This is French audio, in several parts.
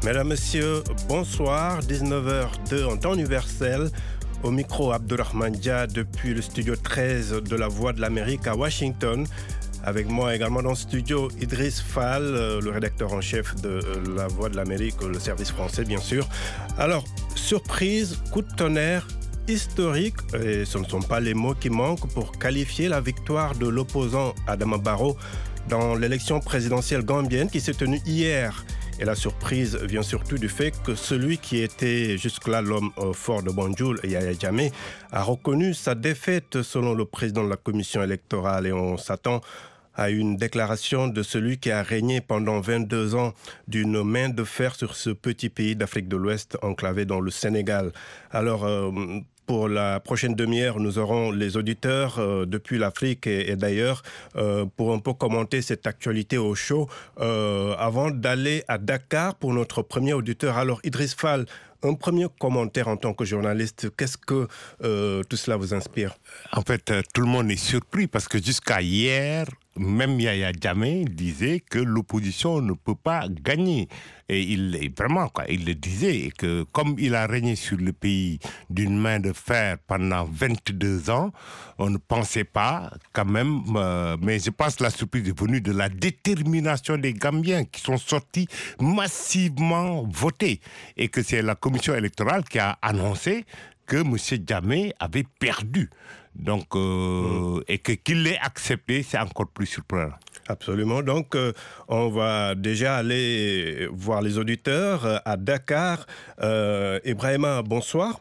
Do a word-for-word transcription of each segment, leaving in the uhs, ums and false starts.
Mesdames, Messieurs, bonsoir. dix-neuf heures deux en temps universel. Au micro, Abdurrahman Dia depuis le studio treize de la Voix de l'Amérique à Washington. Avec moi également dans le studio, Idriss Fall, le rédacteur en chef de la Voix de l'Amérique, le service français bien sûr. Alors, surprise, coup de tonnerre, historique, et ce ne sont pas les mots qui manquent pour qualifier la victoire de l'opposant Adama Barrow dans l'élection présidentielle gambienne qui s'est tenue hier. Et la surprise vient surtout du fait que celui qui était jusque-là l'homme fort de Banjul, Yaya Jammeh, a reconnu sa défaite selon le président de la commission électorale. Et on s'attend à une déclaration de celui qui a régné pendant vingt-deux ans d'une main de fer sur ce petit pays d'Afrique de l'Ouest enclavé dans le Sénégal. Alors, euh, pour la prochaine demi-heure, nous aurons les auditeurs euh, depuis l'Afrique et, et d'ailleurs euh, pour un peu commenter cette actualité au chaud. Euh, avant d'aller à Dakar pour notre premier auditeur, alors Idriss Fall, un premier commentaire en tant que journaliste, qu'est-ce que euh, tout cela vous inspire? En fait, euh, tout le monde est surpris parce que jusqu'à hier, même Yaya Jammeh disait que l'opposition ne peut pas gagner. Et il vraiment, quoi, il le disait, et que comme il a régné sur le pays d'une main de fer pendant vingt-deux ans, on ne pensait pas quand même, euh, mais je pense que la surprise est venue de la détermination des Gambiens qui sont sortis massivement voter, et que c'est la commission électorale qui a annoncé que M. Jammeh avait perdu. Donc, euh, mmh. et que qu'il l'ait accepté, c'est encore plus surprenant. Absolument. Donc, euh, on va déjà aller voir les auditeurs euh, à Dakar. Euh, Ibrahima, bonsoir.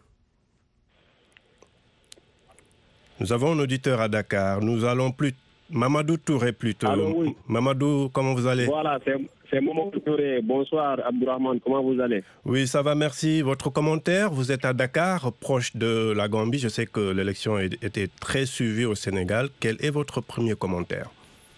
Nous avons un auditeur à Dakar. Nous allons plus... Mamadou Touré plutôt. Allô, oui. Mamadou, comment vous allez? Voilà, c'est... C'est Mamadou Touré. Bonsoir, Abdurrahman. Comment vous allez? Oui, ça va, merci. Votre commentaire, vous êtes à Dakar, proche de la Gambie. Je sais que l'élection était très suivie au Sénégal. Quel est votre premier commentaire?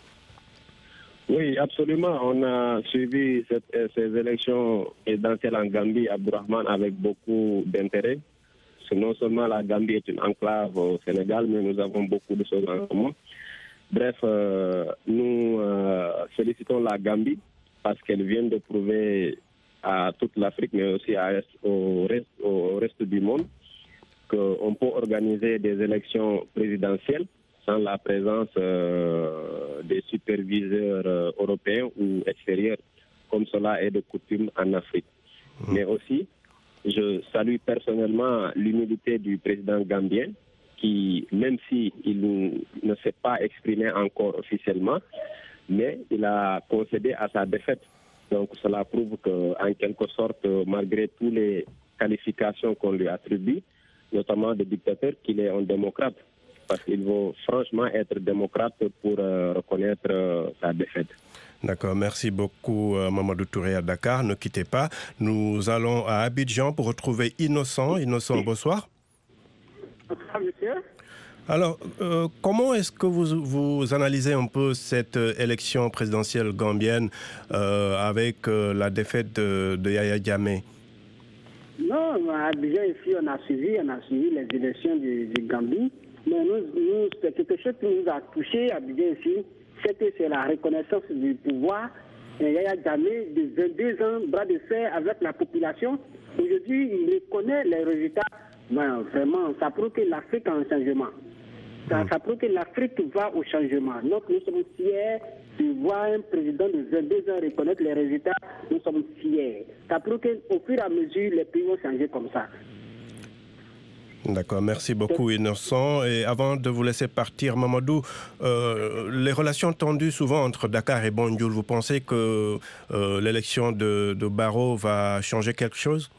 Oui, absolument. On a suivi cette, ces élections présidentielles en Gambie, Abdurrahman, avec beaucoup d'intérêt. Non seulement la Gambie est une enclave au Sénégal, mais nous avons beaucoup de choses en commun. Bref, euh, nous euh, félicitons la Gambie parce qu'elle vient de prouver à toute l'Afrique, mais aussi à, au, reste, au reste du monde, qu'on peut organiser des élections présidentielles sans la présence euh, des superviseurs euh, européens ou extérieurs, comme cela est de coutume en Afrique. Mmh. Mais aussi, je salue personnellement l'humilité du président gambien, qui, même s'il ne s'est pas exprimé encore officiellement, mais il a concédé à sa défaite. Donc cela prouve qu'en quelque sorte, malgré toutes les qualifications qu'on lui attribue, notamment de dictateur, qu'il est un démocrate. Parce qu'il faut franchement être démocrate pour euh, reconnaître euh, sa défaite. D'accord, merci beaucoup euh, Mamadou Touré à Dakar. Ne quittez pas. Nous allons à Abidjan pour retrouver Innocent. Innocent, bonsoir. Bonsoir, monsieur. Alors, euh, comment est-ce que vous, vous analysez un peu cette euh, élection présidentielle gambienne euh, avec euh, la défaite de, de Yaya Jammeh? Non, à Abidjan, ici, on a suivi, on a suivi les élections du, du Gambie. Mais nous, nous, c'est quelque chose qui nous a touché à Abidjan ici, c'est que c'est la reconnaissance du pouvoir. Et Yaya Jammeh, de vingt-deux ans, bras de fer avec la population. Aujourd'hui, il reconnaît les résultats. Ben, vraiment, ça prouve que l'Afrique a un changement. Ça, ça prouve que l'Afrique va au changement. Donc nous sommes fiers de voir un président de vingt-deux ans reconnaître les résultats. Nous sommes fiers. Ça prouve qu'au fur et à mesure, les pays vont changer comme ça. D'accord, merci beaucoup Innocent. Et avant de vous laisser partir, Mamadou, euh, les relations tendues souvent entre Dakar et Banjul, vous pensez que euh, l'élection de, de Barrow va changer quelque chose?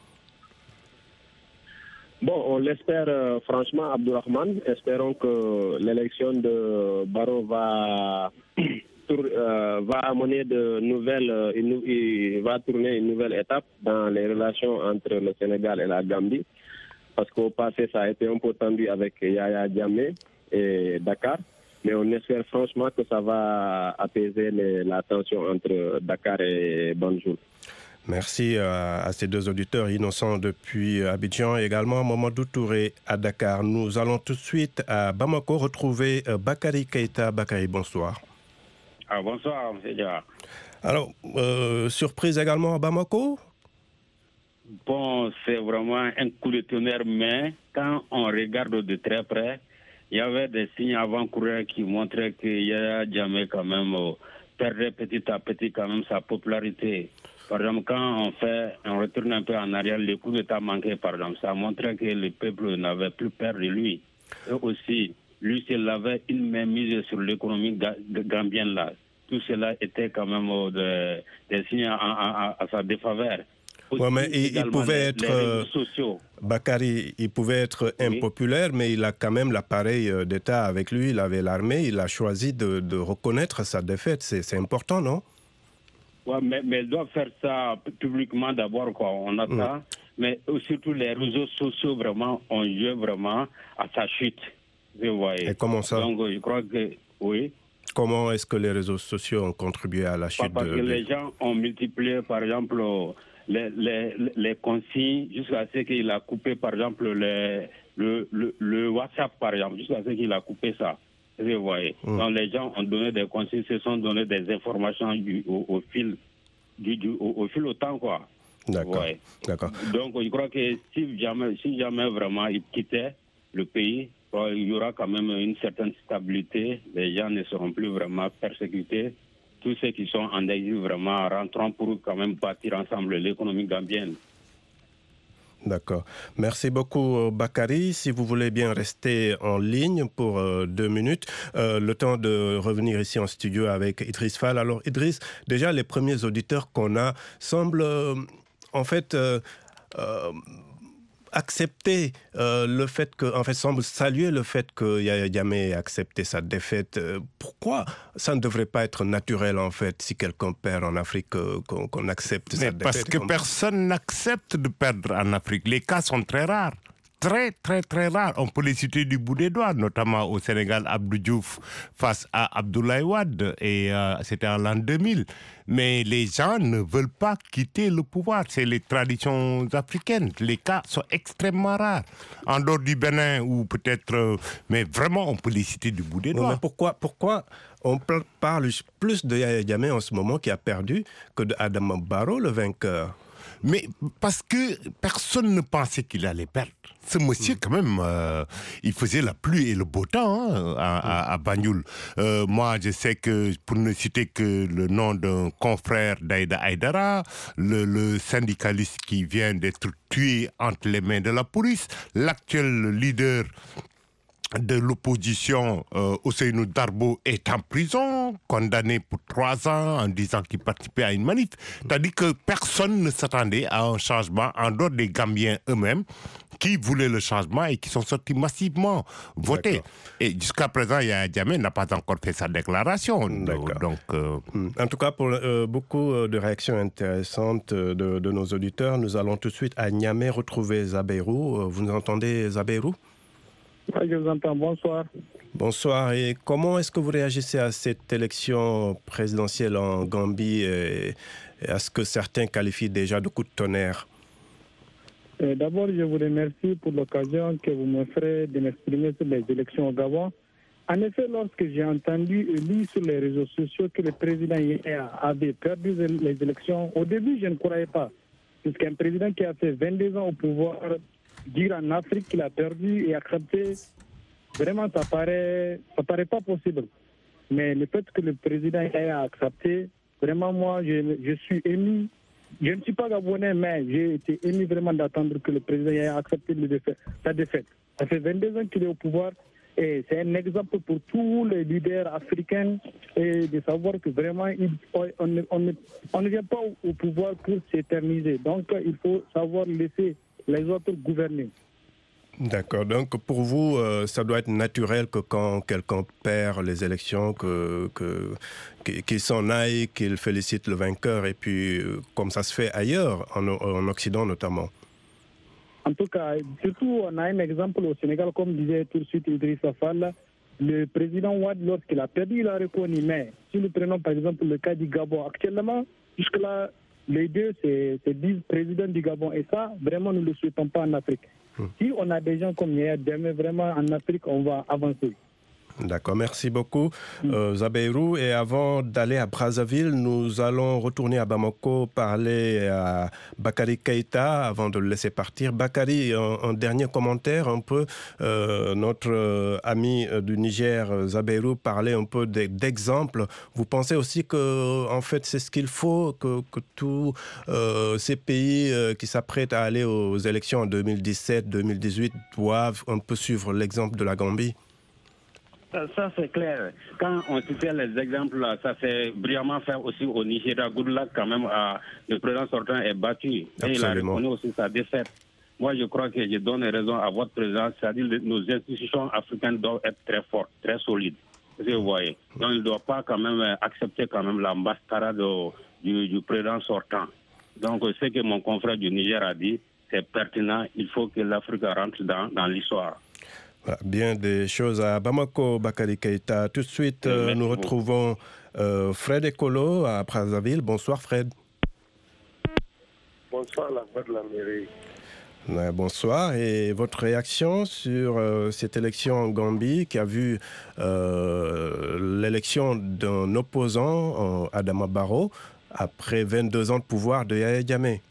Bon, on l'espère euh, franchement, Abdurrahman. Espérons que l'élection de Barrow va, tour, euh, va amener de nouvelles, euh, une, il va tourner une nouvelle étape dans les relations entre le Sénégal et la Gambie. Parce qu'au passé, ça a été un peu tendu avec Yaya Jammeh et Dakar. Mais on espère franchement que ça va apaiser les, la tension entre Dakar et Banjul. Merci à, à ces deux auditeurs innocents depuis Abidjan et également Mamadou Touré à Dakar. Nous allons tout de suite à Bamako retrouver Bakary Keïta. Bakary, bonsoir. Ah, bonsoir, M. Diawara. Alors, euh, surprise également à Bamako. bon, c'est vraiment un coup de tonnerre, mais quand on regarde de très près, il y avait des signes avant-coureurs qui montraient que Yaya Jammeh quand même euh, perdait petit à petit quand même sa popularité. Par exemple, quand on fait, on retourne un peu en arrière, le coup d'État manqué, par exemple, ça montrait que le peuple n'avait plus peur de lui. Et aussi, lui, s'il avait une mainmise sur l'économie gambienne là, tout cela était quand même euh, des, des signes à, à, à sa défaveur. Ouais, mais il, il pouvait les, être, les sociaux. Bakary, il pouvait être oui. impopulaire, mais il a quand même l'appareil d'État avec lui, il avait l'armée, il a choisi de, de reconnaître sa défaite. C'est, c'est important, non? Ouais, mais, mais il doit faire ça publiquement d'abord, quoi. On a mmh. ça. Mais surtout les réseaux sociaux, vraiment, ont joué vraiment à sa chute. Vous voyez. Et comment ça? Donc, je crois que, oui. Comment est-ce que les réseaux sociaux ont contribué à la chute? Parce de, que de... les gens ont multiplié, par exemple, les, les, les consignes jusqu'à ce qu'il a coupé, par exemple, les, le, le, le WhatsApp, par exemple, jusqu'à ce qu'il a coupé ça. Vous voyez. Mmh. Donc, les gens ont donné des consignes, se sont donné des informations du, au, au fil du, du, au, au fil au temps, quoi. D'accord. Ouais. D'accord. Donc, je crois que si jamais, si jamais vraiment il quittait le pays, il y aura quand même une certaine stabilité. Les gens ne seront plus vraiment persécutés. Tous ceux qui sont en exil vraiment rentreront pour quand même bâtir ensemble l'économie gambienne. D'accord. Merci beaucoup, Bakary. Si vous voulez bien rester en ligne pour euh, deux minutes, euh, le temps de revenir ici en studio avec Idriss Fall. Alors, Idriss, déjà, les premiers auditeurs qu'on a semblent, euh, en fait, euh, euh, accepter euh, le fait que, en fait, semble saluer le fait que Yaya Jammeh ait accepté sa défaite. Euh, pourquoi ça ne devrait pas être naturel, en fait, si quelqu'un perd en Afrique, euh, qu'on, qu'on accepte sa Mais défaite? Parce que comme... personne n'accepte de perdre en Afrique. Les cas sont très rares. Très, très, très rares. On peut les citer du bout des doigts, notamment au Sénégal, Abdou Diouf face à Abdoulaye Wade, et euh, c'était en l'an deux mille. Mais les gens ne veulent pas quitter le pouvoir. C'est les traditions africaines. Les cas sont extrêmement rares. En dehors du Bénin, ou peut-être... Euh, mais vraiment, on peut les citer du bout des doigts. Mais pourquoi, pourquoi on parle plus de Yaya Jammeh en ce moment, qui a perdu, que d'Adama Barrow, le vainqueur? Mais parce que personne ne pensait qu'il allait perdre. Ce monsieur, mmh. quand même, euh, il faisait la pluie et le beau temps hein, à, à, à Banjul. Euh, moi, je sais que, pour ne citer que le nom d'un confrère d'Aïda Aïdara, le, le syndicaliste qui vient d'être tué entre les mains de la police, l'actuel leader de l'opposition, euh, Ousseynou Darbo, est en prison, condamné pour trois ans en disant qu'il participait à une manif. C'est-à-dire que personne ne s'attendait à un changement en dehors des Gambiens eux-mêmes qui voulaient le changement et qui sont sortis massivement voter. D'accord. Et jusqu'à présent, Yaya Jammeh n'a pas encore fait sa déclaration. D'accord. Donc, euh... En tout cas, pour euh, beaucoup de réactions intéressantes de, de nos auditeurs, nous allons tout de suite à Niamey retrouver Zabeirou. Vous nous entendez, Zabeirou? Oui, je vous entends. Bonsoir. Bonsoir. Et comment est-ce que vous réagissez à cette élection présidentielle en Gambie et à ce que certains qualifient déjà de coup de tonnerre? D'abord, je vous remercie pour l'occasion que vous m'offrez de m'exprimer sur les élections au Gabon. En effet, lorsque j'ai entendu et lu sur les réseaux sociaux que le président avait perdu les élections, au début, je ne croyais pas. Puisqu'un président qui a fait vingt-deux ans au pouvoir, dire en Afrique qu'il a perdu et accepter, vraiment, ça paraît, ça paraît pas possible. Mais le fait que le président ait accepté, vraiment, moi, je, je suis ému. Je ne suis pas gabonais, mais j'ai été ému vraiment d'attendre que le président ait accepté le défaite, sa défaite. Ça fait vingt-deux ans qu'il est au pouvoir et c'est un exemple pour tous les leaders africains et de savoir que vraiment, il, on, on, on, on ne vient pas au, au pouvoir pour s'éterniser. Donc, il faut savoir laisser les autres gouverner. D'accord. Donc, pour vous, euh, ça doit être naturel que quand quelqu'un perd les élections, que, que, qu'il s'en aille, qu'il félicite le vainqueur, et puis, comme ça se fait ailleurs, en, en Occident notamment. En tout cas, surtout, on a un exemple au Sénégal, comme disait tout de suite Idriss Fall. Le président Wade, lorsqu'il a perdu, il a reconnu. Mais si nous prenons par exemple le cas du Gabon, actuellement, jusque-là, les deux, c'est, c'est dix présidents du Gabon. Et ça, vraiment, nous ne le souhaitons pas en Afrique. Hum. Si on a des gens comme Yaya Jammeh, vraiment, en Afrique, on va avancer. D'accord, merci beaucoup, euh, Zabeirou. Et avant d'aller à Brazzaville, nous allons retourner à Bamako, parler à Bakary Keïta avant de le laisser partir. Bakary, un, un dernier commentaire un peu. Euh, notre euh, ami du Niger, Zabeirou, parlait un peu d'exemples. Vous pensez aussi que, en fait, c'est ce qu'il faut, que, que tous euh, ces pays euh, qui s'apprêtent à aller aux élections en deux mille dix-sept, deux mille dix-huit doivent un peu suivre l'exemple de la Gambie? Ça, ça, c'est clair. Quand on citait les exemples, là, ça s'est brillamment fait aussi au Nigeria. Goodluck, quand même, a, le président sortant est battu. Absolument. Et il a reconnu aussi sa défaite. Moi, je crois que je donne raison à votre président, c'est-à-dire que nos institutions africaines doivent être très fortes, très solides. Vous voyez. Donc, il ne doit pas quand même accepter quand même la mascarade du, du président sortant. Donc, ce que mon confrère du Niger a dit, c'est pertinent. Il faut que l'Afrique rentre dans, dans l'histoire. Voilà, bien des choses à Bamako, Bakary Keïta. Tout de suite, euh, nous retrouvons euh, Fred Ekolo à Brazzaville. Bonsoir, Fred. Bonsoir, la voix de l'Amérique. Ouais, bonsoir. Et votre réaction sur euh, cette élection en Gambie qui a vu euh, l'élection d'un opposant, euh, Adama Barrow, après vingt-deux ans de pouvoir de Yaya Jammeh?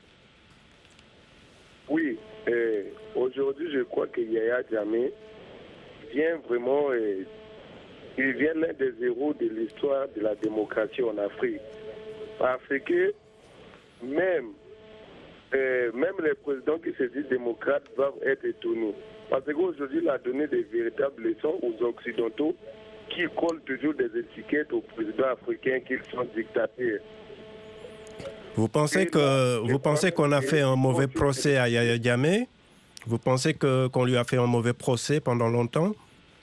Oui, euh, aujourd'hui, je crois que Yaya Jammeh vient vraiment, euh, il vient l'un des héros de l'histoire de la démocratie en Afrique. Parce que même, euh, même les présidents qui se disent démocrates doivent être étonnés. Parce qu'aujourd'hui, il a donné des véritables leçons aux Occidentaux qui collent toujours des étiquettes aux présidents africains qu'ils sont dictateurs. Vous pensez que vous pensez qu'on a fait un mauvais procès à Yaya Jammeh? Vous pensez que, qu'on lui a fait un mauvais procès pendant longtemps?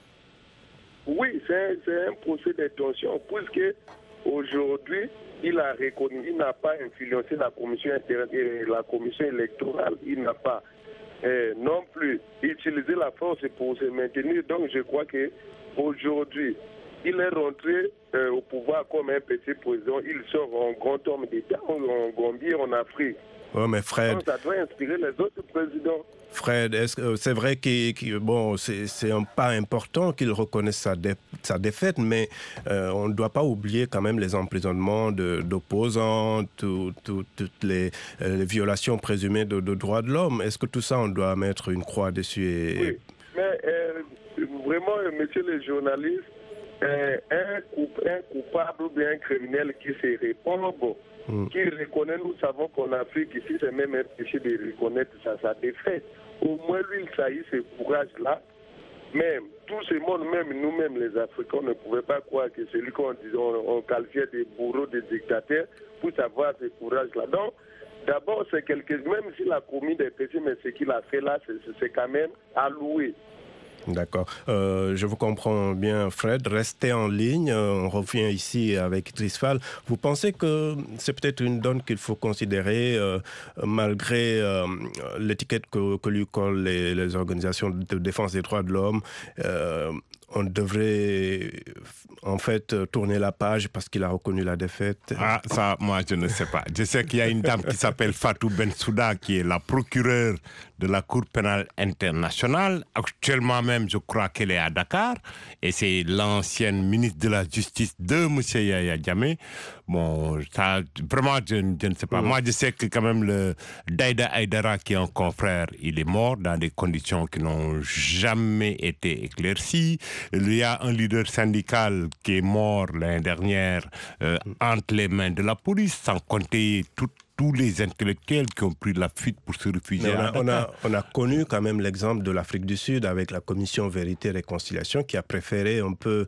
Oui, c'est, c'est un procès d'intention, puisque aujourd'hui, il a reconnu, il n'a pas influencé la commission, la commission électorale, il n'a pas euh, non plus utilisé la force pour se maintenir. Donc je crois qu'aujourd'hui, il est rentré euh, au pouvoir comme un petit président, il sort en grand homme d'État en Gambie, en Afrique. Oh, mais Fred, donc, ça doit inspirer les autres présidents. Fred, est-ce que c'est vrai qu'il, qu'il bon, c'est, c'est un pas important qu'il reconnaisse sa, dé, sa défaite, mais euh, on ne doit pas oublier quand même les emprisonnements de, d'opposants, tout, tout, toutes les, euh, les violations présumées de, de droits de l'homme. Est-ce que tout ça, on doit mettre une croix dessus et... Oui, mais euh, vraiment, messieurs les journalistes, euh, un, coup, un coupable ou bien un criminel qui se répond, bon, Mm. qui reconnaît, nous savons qu'en Afrique, ici, c'est même un péché de reconnaître sa, sa défaite. Au moins, lui, il saillit ce courage-là. Même, tout ce monde, même nous-mêmes, les Africains, ne pouvaient pas croire que celui qu'on on, on qualifiait de bourreau, de dictateur, puisse avoir ce courage-là. Donc, d'abord, c'est quelque même s'il a commis des péchés, mais ce qu'il a fait là, c'est, c'est quand même à louer. D'accord. Euh, je vous comprends bien, Fred. Restez en ligne. On revient ici avec Idriss Fall. Vous pensez que c'est peut-être une donne qu'il faut considérer, euh, malgré euh, l'étiquette que, que lui collent les, les organisations de défense des droits de l'homme, euh, on devrait en fait tourner la page parce qu'il a reconnu la défaite? Ah, ça, moi, je ne sais pas. Je sais qu'il y a une dame qui s'appelle Fatou Bensouda, qui est la procureure de la Cour pénale internationale. Actuellement même, je crois qu'elle est à Dakar. Et c'est l'ancienne ministre de la Justice de M. Yaya Jammeh. Bon, ça, vraiment, je, je ne sais pas. Mmh. Moi, je sais que quand même, le Daïda Aïdara, qui est un confrère, il est mort dans des conditions qui n'ont jamais été éclaircies. Il y a un leader syndical qui est mort l'année dernière euh, entre les mains de la police, sans compter tout, tous les intellectuels qui ont pris la fuite pour se réfugier. On a, à Dakar. on, a, on a connu quand même l'exemple de l'Afrique du Sud avec la commission Vérité et Réconciliation qui a préféré un peu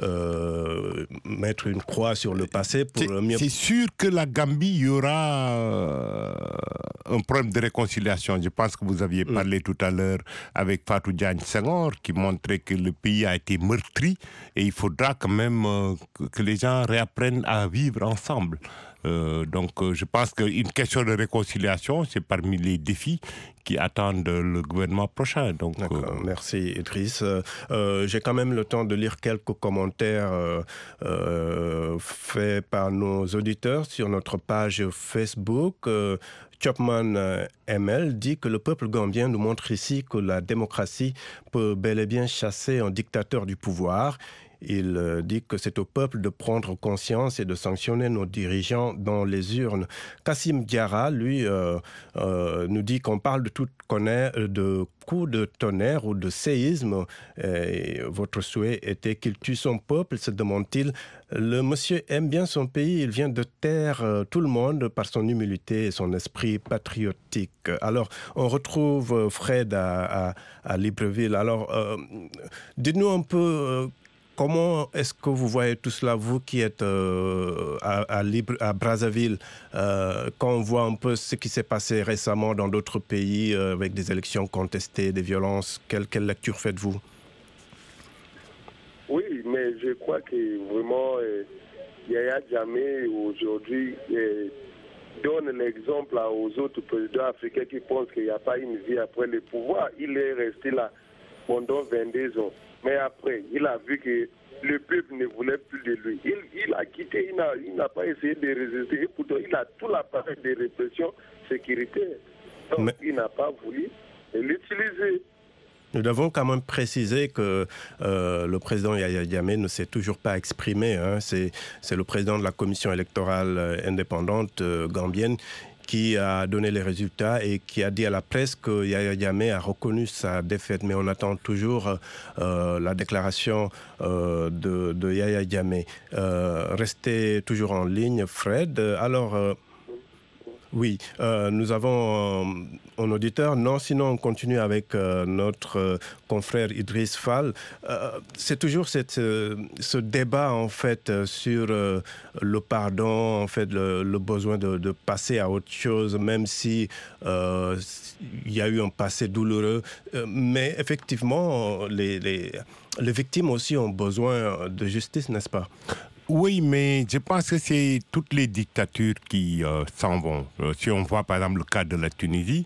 euh, mettre une croix sur le passé pour c'est, mieux... C'est sûr que la Gambie, il y aura euh, un problème de réconciliation. Je pense que vous aviez parlé mm. tout à l'heure avec Fatou Diagne Senghor qui montrait que le pays a été meurtri et il faudra quand même euh, que les gens réapprennent à vivre ensemble. Euh, donc euh, je pense qu'une question de réconciliation, c'est parmi les défis qui attendent le gouvernement prochain. Donc, D'accord, euh... merci Idriss. Euh, euh, j'ai quand même le temps de lire quelques commentaires euh, euh, faits par nos auditeurs sur notre page Facebook. Euh, Chopman euh, M L dit que le peuple gambien nous montre ici que la démocratie peut bel et bien chasser un dictateur du pouvoir. Il euh, dit que c'est au peuple de prendre conscience et de sanctionner nos dirigeants dans les urnes. Kassim Diarra, lui, euh, euh, nous dit qu'on parle de tout connaît, de coups de tonnerre ou de séisme. Et votre souhait était qu'il tue son peuple, se demande-t-il. Le monsieur aime bien son pays, il vient de taire euh, tout le monde par son humilité et son esprit patriotique. Alors, on retrouve Fred à, à, à Libreville. Alors, euh, dites-nous un peu... Euh, Comment est-ce que vous voyez tout cela, vous qui êtes euh, à, à, Libre, à Brazzaville, euh, quand on voit un peu ce qui s'est passé récemment dans d'autres pays euh, avec des élections contestées, des violences, quelle, quelle lecture faites-vous? Oui, mais je crois que vraiment, euh, Yaya Jammeh aujourd'hui euh, donne l'exemple aux autres présidents africains qui pensent qu'il n'y a pas une vie après le pouvoir. Il est resté là pendant vingt-deux ans. Mais après, il a vu que le peuple ne voulait plus de lui. Il, il a quitté, il n'a, il n'a pas essayé de résister. Et pourtant, il a tout l'appareil de répression sécuritaire. Donc, Mais... il n'a pas voulu l'utiliser. Nous devons quand même préciser que euh, le président Yaya Jammeh ne s'est toujours pas exprimé. Hein. C'est, c'est le président de la commission électorale indépendante euh, gambienne qui a donné les résultats et qui a dit à la presse que Yaya Jammeh a reconnu sa défaite. Mais on attend toujours euh, la déclaration euh, de, de Yaya Jammeh. Euh, restez toujours en ligne, Fred. Alors... Euh, Oui, euh, nous avons euh, un auditeur. Non, sinon on continue avec euh, notre euh, confrère Idriss Fall. Euh, c'est toujours cette, euh, ce débat en fait euh, sur euh, le pardon, en fait le, le besoin de, de passer à autre chose, même si euh, il y a eu un passé douloureux. Euh, mais effectivement, les, les, les victimes aussi ont besoin de justice, n'est-ce pas? Oui, mais je pense que c'est toutes les dictatures qui euh, s'en vont. Euh, si on voit par exemple le cas de la Tunisie,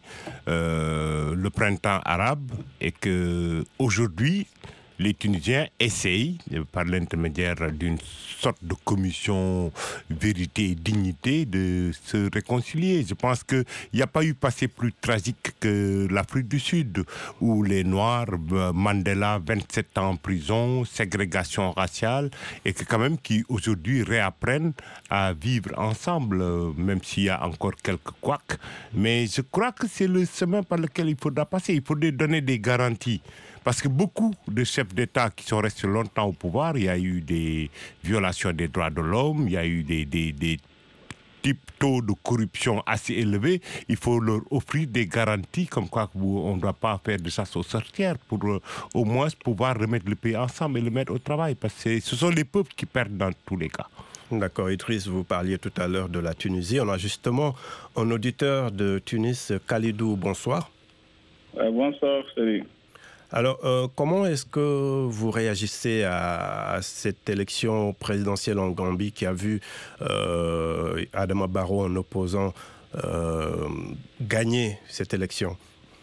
euh, le printemps arabe, et que aujourd'hui les Tunisiens essayent, par l'intermédiaire d'une sorte de commission vérité et dignité, de se réconcilier. Je pense qu'il n'y a pas eu passé plus tragique que l'Afrique du Sud, où les Noirs, Mandela, vingt-sept ans en prison, ségrégation raciale, et que quand même qui aujourd'hui réapprennent à vivre ensemble, même s'il y a encore quelques couacs. Mais je crois que c'est le chemin par lequel il faudra passer. Il faudrait donner des garanties. Parce que beaucoup de chefs d'État qui sont restés longtemps au pouvoir, il y a eu des violations des droits de l'homme, il y a eu des, des, des types taux de corruption assez élevés. Il faut leur offrir des garanties comme quoi on ne doit pas faire de chasse aux sorcières pour euh, au moins pouvoir remettre le pays ensemble et le mettre au travail. Parce que ce sont les peuples qui perdent dans tous les cas. D'accord, Idriss, vous parliez tout à l'heure de la Tunisie. On a justement un auditeur de Tunis, Khalidou. Bonsoir. Euh, bonsoir, salut. Alors, euh, comment est-ce que vous réagissez à, à cette élection présidentielle en Gambie qui a vu euh, Adama Barrow, un opposant, euh, gagner cette élection?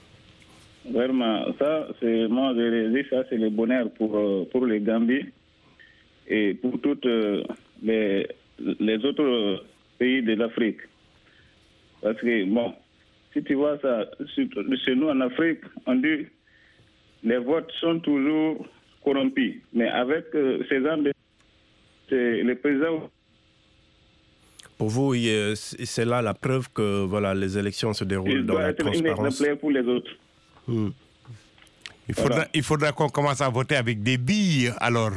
Vraiment, ça, c'est, moi, je dis ça, c'est le bonheur pour, pour les Gambiens et pour tous les, les autres pays de l'Afrique. Parce que, bon, si tu vois ça, chez nous en Afrique, on dit les votes sont toujours corrompus. Mais avec euh, ces gens, c'est le président. Pour vous, c'est là la preuve que voilà, les élections se déroulent il dans la transparence. Il doit être un exemplaire pour les autres. Hmm. Il faudra, voilà. il faudra qu'on commence à voter avec des billes, alors.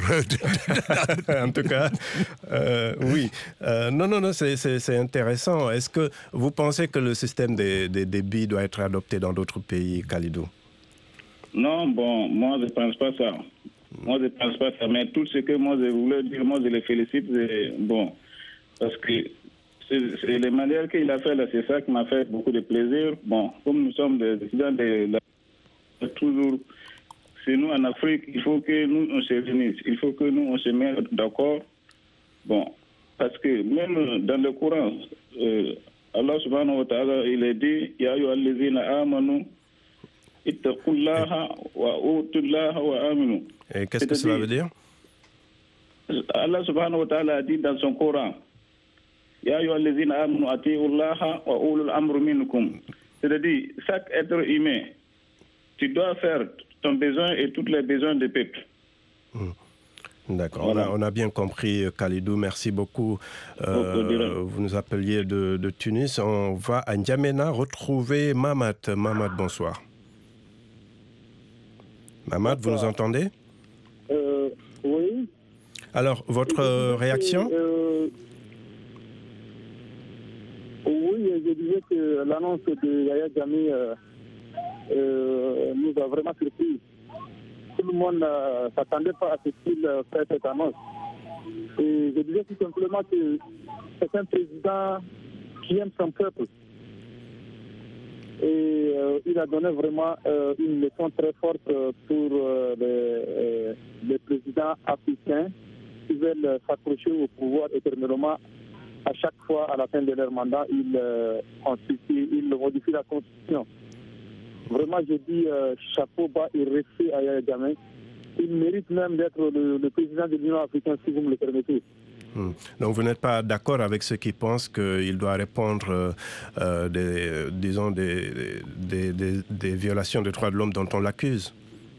En tout cas, euh, oui. Euh, non, non, non, c'est, c'est, c'est intéressant. Est-ce que vous pensez que le système des, des, des billes doit être adopté dans d'autres pays, Khalidou? Non, bon, moi je ne pense pas ça. Moi je ne pense pas ça. Mais tout ce que moi je voulais dire, moi je les félicite. Bon, parce que c'est, c'est les manières qu'il a fait là, c'est ça qui m'a fait beaucoup de plaisir. Bon, comme nous sommes des étudiants de la... toujours, c'est nous en Afrique, il faut que nous on se réunisse. Il faut que nous on se mette d'accord. Bon, Parce que même dans le Coran, euh, Allah subhanahu wa ta'ala, il est dit, Ya ayyuhallazina amanu, ittaqullaha wa utullaha wa aminu. Et qu'est-ce que cela veut dire? Allah subhanahu wa ta'ala a dit dans son Coran, Ya ayyuhallazina amanu, atiullaha wa ulul amru minkum. C'est-à-dire, chaque être humain, tu dois faire ton besoin et tous les besoins des peuples. Mmh. D'accord, Voilà. on, a, on a bien compris, Khalidou, merci beaucoup. Euh, vous nous appeliez de, de Tunis. On va à N'Djamena retrouver Mamad. Mamad, bonsoir. Mamad, vous nous entendez? euh, Oui. Alors, votre euh, réaction? euh, Oui, je disais que l'annonce de Yaya Jammeh euh, euh, nous a vraiment surpris. Tout le monde ne euh, s'attendait pas à ce qu'il euh, fasse cette annonce. Et je disais tout simplement que c'est un président qui aime son peuple. Et euh, il a donné vraiment euh, une leçon très forte pour euh, les, euh, les présidents africains qui veulent s'accrocher au pouvoir éternellement. À chaque fois, à la fin de leur mandat, ils, euh, ils modifient la Constitution. Vraiment, je dis euh, chapeau bas et respect à Yaya Jammeh. Il mérite même d'être le, le président de l'Union africaine, si vous me le permettez. Hum. Donc vous n'êtes pas d'accord avec ceux qui pensent qu'il doit répondre, euh, euh, des, disons, des, des, des, des violations des droits de l'homme dont on l'accuse?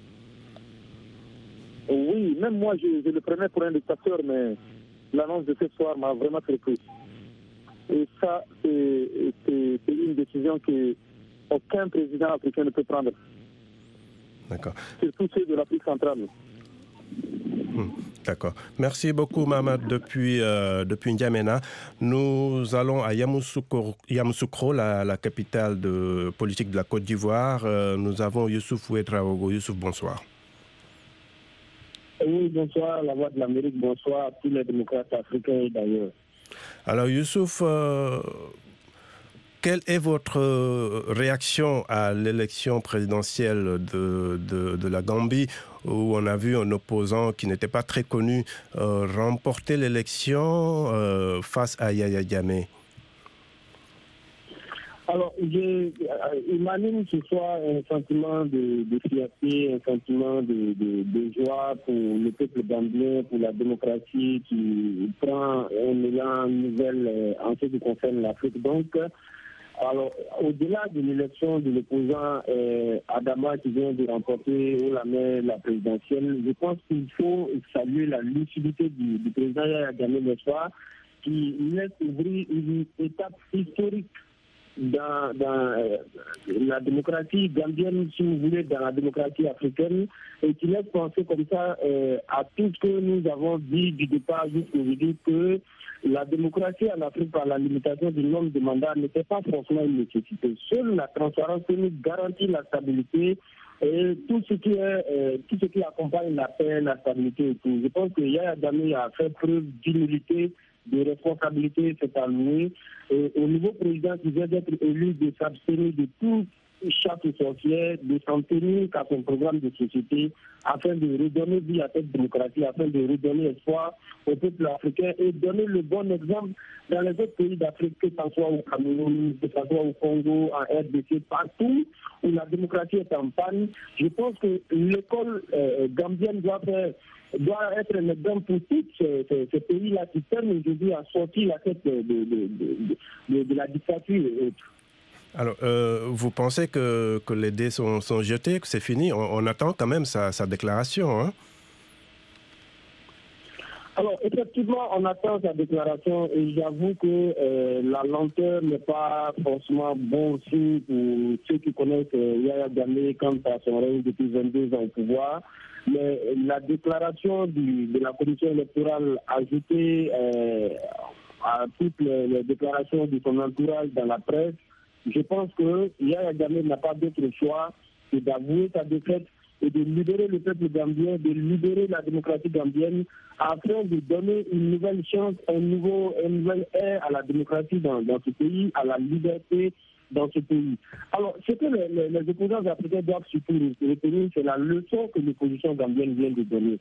Oui, même moi, je, je le prenais pour un dictateur, mais l'annonce de ce soir m'a vraiment surpris. Et ça, c'est une décision que aucun président africain ne peut prendre. D'accord. Surtout ceux de l'Afrique centrale. Hum, D'accord. Merci beaucoup, Mamad, depuis, euh, depuis N'Djamena. Nous allons à Yamoussoukro, Yamoussoukro la, la capitale de politique de la Côte d'Ivoire. Euh, nous avons Youssouf Ouedraogo. Youssouf, bonsoir. Oui, bonsoir, la Voix de l'Amérique, bonsoir à tous les démocrates africains et d'ailleurs. Alors, Youssouf, euh, quelle est votre réaction à l'élection présidentielle de, de, de la Gambie, où on a vu un opposant qui n'était pas très connu euh, remporter l'élection euh, face à Yaya Jammeh? Alors, il m'anime ce soir un sentiment de, de fierté, un sentiment de, de, de joie pour le peuple gambien, pour la démocratie qui prend un élan nouvel en ce qui concerne l'Afrique. Donc, alors, au-delà de l'élection de l'opposant euh, Adama qui vient de remporter haut la main la présidentielle, je pense qu'il faut saluer la lucidité du, du président Yaya Jammeh le soir, qui laisse ouvrir une étape historique dans, dans euh, la démocratie gambienne, si vous voulez, dans la démocratie africaine, et qui laisse penser comme ça euh, à tout ce que nous avons dit du départ jusqu'aujourd'hui, que la démocratie en Afrique, par la limitation du nombre de mandats, n'était pas forcément une nécessité. Seule la transparence nous garantit la stabilité et tout ce qui est, euh, tout ce qui accompagne la paix, la stabilité et tout. Je pense que Yaya Jammeh a fait preuve d'humilité, de responsabilité, c'est alloué. Et au niveau président qui vient d'être élu, de s'abstenir de tout chaque sorcière, de s'en tenir à son programme de société afin de redonner vie à cette démocratie, afin de redonner espoir au peuple africain et donner le bon exemple dans les autres pays d'Afrique, que ce soit au Cameroun, que ce soit au Congo, en R D C, partout où la démocratie est en panne. Je pense que l'école euh, gambienne doit faire doit être un exemple pour tous ces, ces, ces pays-là qui peinent aujourd'hui à sortir la tête de, de, de, de, de, de la dictature. Alors, euh, vous pensez que, que les dés sont, sont jetés, que c'est fini? on, on attend quand même sa, sa déclaration, hein? Alors, effectivement, on attend sa déclaration et j'avoue que euh, la lenteur n'est pas forcément bon signe pour ceux qui connaissent euh, Yaya Jammeh quant à son règne depuis vingt-deux ans au pouvoir. Mais la déclaration du, de la commission électorale ajoutée euh, à toutes les, les déclarations de son entourage dans la presse, je pense que Yaya Jammeh n'a pas d'autre choix que d'avouer sa défaite et de libérer le peuple gambien, de libérer la démocratie gambienne, afin de donner une nouvelle chance, un nouveau, un nouvel air à la démocratie dans, dans ce pays, à la liberté dans ce pays. Alors, ce que les, les, les opposants africains doivent surtout retenir, c'est la leçon que l'opposition gambienne vient de donner.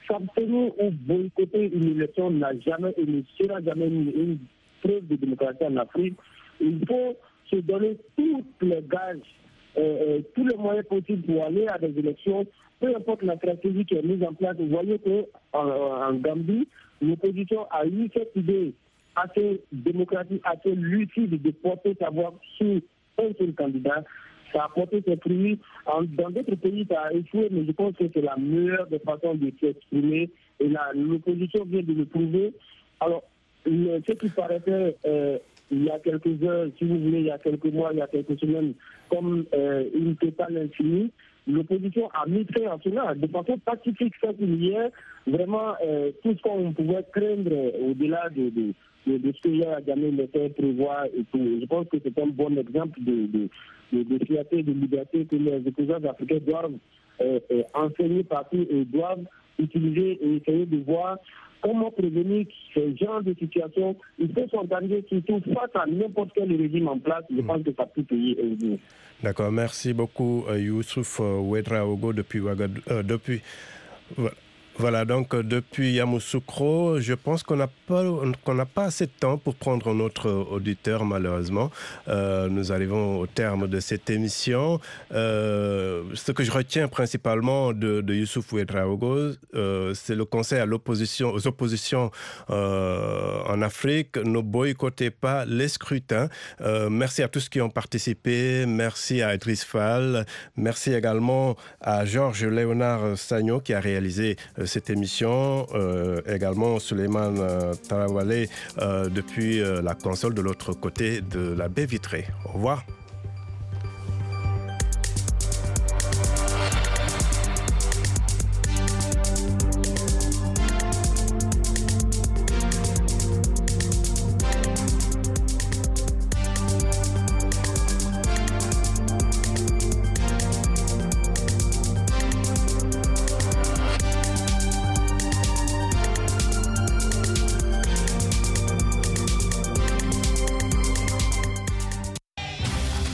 s'abstenir ou boycotter une élection n'a jamais et ne sera jamais une, une preuve de démocratie en Afrique. Il faut se donner toutes les gages, euh, euh, tous les moyens possibles pour aller à des élections, peu importe la stratégie qui est mise en place. Vous voyez qu'en en Gambie, l'opposition a eu cette idée assez démocratique, assez lucide de porter sa voix sur un seul candidat. Ça a porté ses fruits. Dans d'autres pays, ça a échoué, mais je pense que c'est la meilleure des façons de s'exprimer. Et la, l'opposition vient de le prouver. Alors, le, ce qui paraissait euh, il y a quelques heures, si vous voulez, il y a quelques mois, il y a quelques semaines, comme euh, une totale infinie, l'opposition a mis fin à cela de façon pacifique. Ça, il y a vraiment euh, tout ce qu'on pouvait craindre au-delà de, de, de, de ce que Yaya Jammeh laissait prévoir et tout. Je pense que c'est un bon exemple de, de, de, de fierté, de liberté que les opposants africains doivent euh, euh, enseigner partout et doivent utiliser et essayer de voir comment prévenir ce genre de situation. Il faut s'organiser surtout face à n'importe quel régime en place. Je pense que ça peut payer un jour. D'accord, merci beaucoup Youssouf Ouedraogo depuis Ouagadougou. Euh, depuis... Voilà, donc depuis Yamoussoukro, je pense qu'on n'a pas, qu'on n'a pas assez de temps pour prendre notre auditeur, malheureusement. Euh, nous arrivons au terme de cette émission. Euh, ce que je retiens principalement de, de Youssouf Ouedraogo, euh, c'est le conseil à l'opposition, aux oppositions euh, en Afrique. Ne boycottez pas les scrutins. Euh, merci à tous qui ont participé. Merci à Idriss Fall. Merci également à Georges Léonard Sagno qui a réalisé cette émission, euh, également Suleiman euh, Tarawale euh, depuis euh, la console de l'autre côté de la baie vitrée. Au revoir.